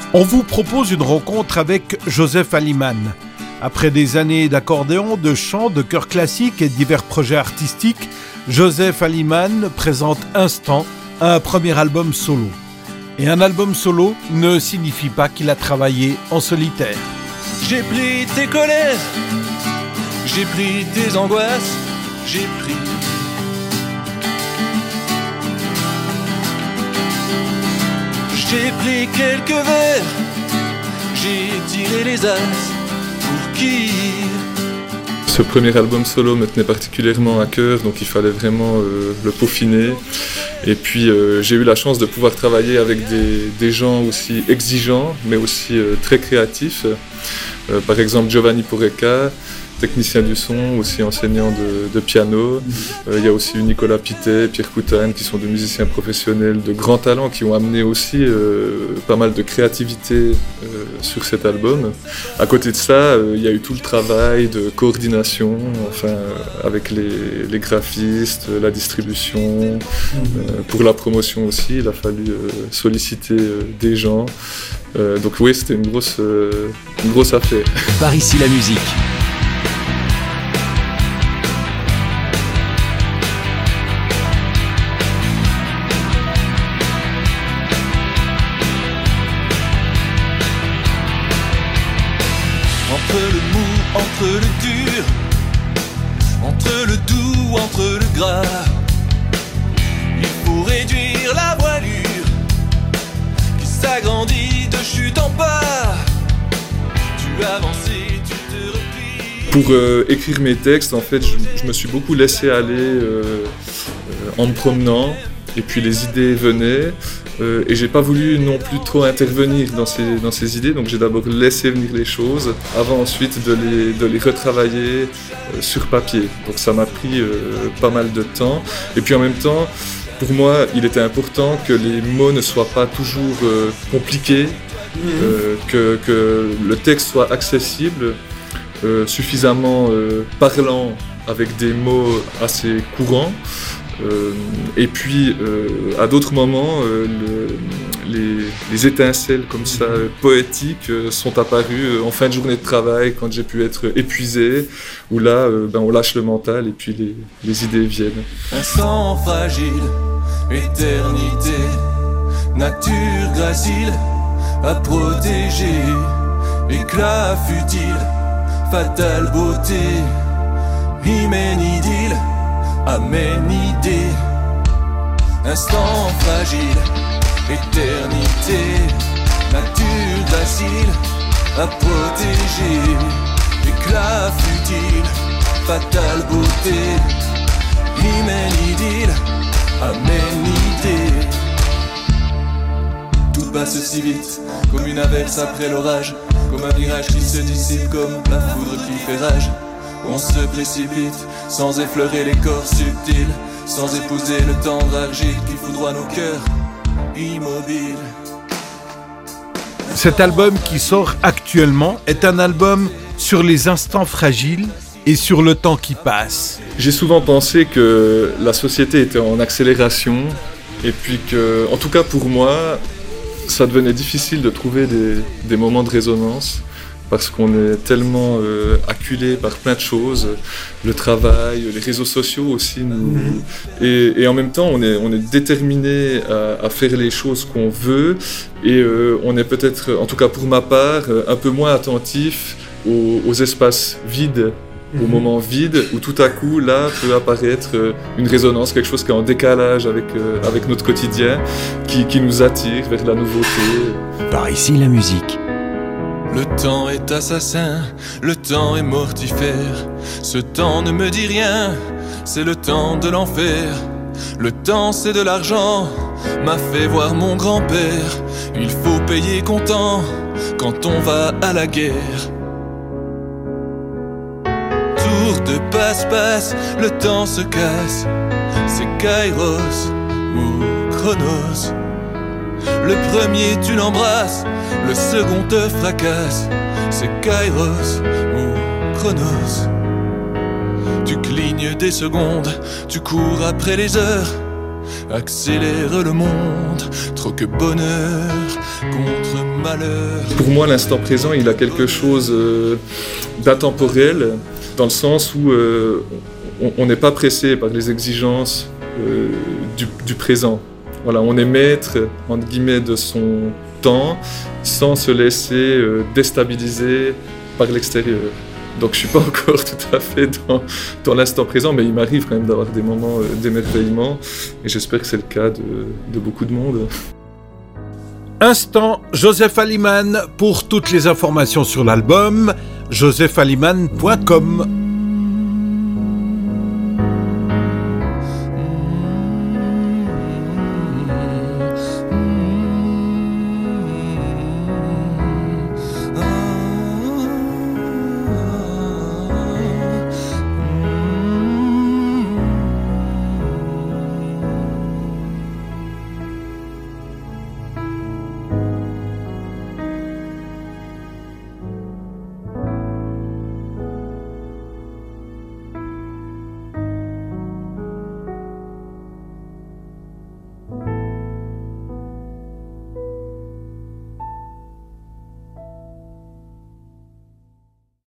On vous propose une rencontre avec Joseph Aliman. Après des années d'accordéon, de chant, de chœur classique et divers projets artistiques, Joseph Aliman présente Instant, un premier album solo. Et un album solo ne signifie pas qu'il a travaillé en solitaire. J'ai pris tes colères, j'ai pris tes angoisses, j'ai pris. J'ai pris quelques verres, j'ai tiré les as pour qui. Ce premier album solo me tenait particulièrement à cœur, donc il fallait vraiment le peaufiner. Et puis j'ai eu la chance de pouvoir travailler avec des gens aussi exigeants, mais aussi très créatifs. Par exemple Giovanni Porreca, technicien du son, aussi enseignant de piano. Il y a aussi Nicolas Pittet, Pierre Coutane, qui sont des musiciens professionnels de grands talents, qui ont amené aussi pas mal de créativité sur cet album. À côté de ça, il y a eu tout le travail de coordination, enfin, avec les graphistes, la distribution. Pour la promotion aussi, il a fallu solliciter des gens. Donc oui, c'était une grosse affaire. Par ici la musique. Entre le mou, entre le dur, entre le doux, entre le gras, il faut réduire la voilure qui s'agrandit de chute en bas. Tu avances et tu te replies. Pour écrire mes textes, en fait, je me suis beaucoup laissé aller en me promenant, et puis les idées venaient. Et j'ai pas voulu non plus trop intervenir dans ces idées, donc j'ai d'abord laissé venir les choses avant ensuite de les retravailler sur papier. Donc ça m'a pris pas mal de temps. Et puis en même temps, pour moi, il était important que les mots ne soient pas toujours compliqués, que le texte soit accessible, suffisamment parlant avec des mots assez courants. Et puis à d'autres moments, les étincelles comme ça poétiques sont apparues en fin de journée de travail quand j'ai pu être épuisé, où là on lâche le mental et puis les idées viennent. Instant fragile, éternité, nature gracile à protéger, éclat futile, fatale beauté, hymen idylle. Aménidé, instant fragile, éternité, nature gracile à protéger, éclat futile, fatale beauté, hymen idylle, aménidé. Tout passe si vite, comme une averse après l'orage, comme un mirage qui se dissipe, comme la foudre qui fait rage. On se précipite, sans effleurer les corps subtils, sans épouser le tendre argile qui foudroie nos cœurs immobiles. Cet album qui sort actuellement est un album sur les instants fragiles et sur le temps qui passe. J'ai souvent pensé que la société était en accélération et puis que, en tout cas pour moi, ça devenait difficile de trouver des moments de résonance. Parce qu'on est tellement acculé par plein de choses, le travail, les réseaux sociaux aussi. Et en même temps, on est déterminé à faire les choses qu'on veut. Et on est peut-être, en tout cas pour ma part, un peu moins attentif aux espaces vides, aux moments vides, où tout à coup, là, peut apparaître une résonance, quelque chose qui est en décalage avec notre quotidien, qui nous attire vers la nouveauté. Par ici la musique. Le temps est assassin, le temps est mortifère. Ce temps ne me dit rien, c'est le temps de l'enfer. Le temps c'est de l'argent, m'a fait voir mon grand-père. Il faut payer comptant quand on va à la guerre. Tour de passe-passe, le temps se casse. C'est Kairos ou Chronos. Le premier tu l'embrasses, le second te fracasse. C'est Kairos ou Chronos. Tu clignes des secondes, tu cours après les heures. accélère le monde, troque bonheur contre malheur. Pour moi, l'instant présent, il a quelque chose d'intemporel, dans le sens où on n'est pas pressé par les exigences du présent. Voilà, on est maître, entre guillemets, de son temps, sans se laisser déstabiliser par l'extérieur. Donc je ne suis pas encore tout à fait dans l'instant présent, mais il m'arrive quand même d'avoir des moments d'émerveillement, et j'espère que c'est le cas de beaucoup de monde. Instant Joseph Aliman. Pour toutes les informations sur l'album, josephaliman.com.